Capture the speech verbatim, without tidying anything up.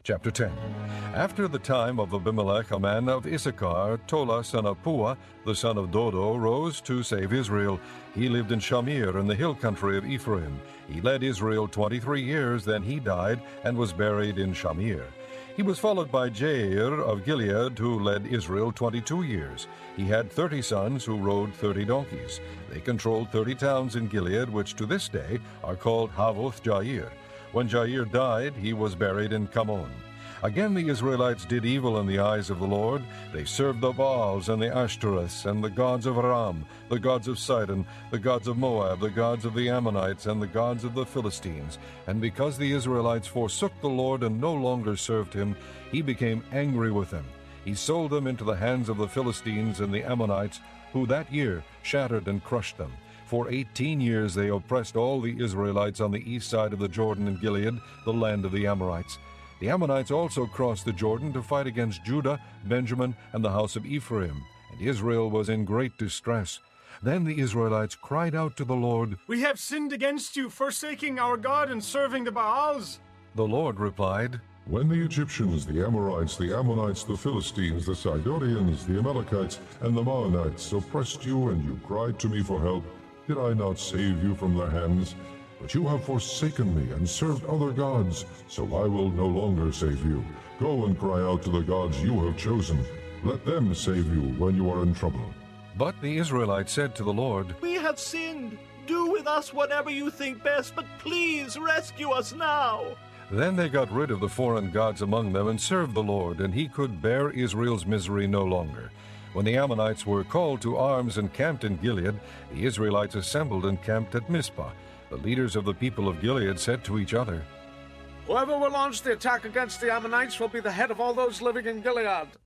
Chapter ten. After the time of Abimelech, a man of Issachar, Tola son of Puah, the son of Dodo, rose to save Israel. He lived in Shamir in the hill country of Ephraim. He led Israel twenty-three years, then he died and was buried in Shamir. He was followed by Jair of Gilead, who led Israel twenty-two years. He had thirty sons who rode thirty donkeys. They controlled thirty towns in Gilead, which to this day are called Havoth Jair. When Jair died, he was buried in Kamon. Again the Israelites did evil in the eyes of the Lord. They served the Baals and the Ashtoreths and the gods of Aram, the gods of Sidon, the gods of Moab, the gods of the Ammonites, and the gods of the Philistines. And because the Israelites forsook the Lord and no longer served him, he became angry with them. He sold them into the hands of the Philistines and the Ammonites, who that year shattered and crushed them. For eighteen years they oppressed all the Israelites on the east side of the Jordan in Gilead, the land of the Amorites. The Ammonites also crossed the Jordan to fight against Judah, Benjamin, and the house of Ephraim, and Israel was in great distress. Then the Israelites cried out to the Lord, "We have sinned against you, forsaking our God and serving the Baals." The Lord replied, "When the Egyptians, the Amorites, the Ammonites, the Philistines, the Sidonians, the Amalekites, and the Maonites oppressed you and you cried to me for help, did I not save you from their hands? But you have forsaken me and served other gods, so I will no longer save you. Go and cry out to the gods you have chosen. Let them save you when you are in trouble." But the Israelites said to the Lord, "We have sinned. Do with us whatever you think best, but please rescue us now." Then they got rid of the foreign gods among them and served the Lord, and he could bear Israel's misery no longer. When the Ammonites were called to arms and camped in Gilead, the Israelites assembled and camped at Mizpah. The leaders of the people of Gilead said to each other, "Whoever will launch the attack against the Ammonites will be the head of all those living in Gilead."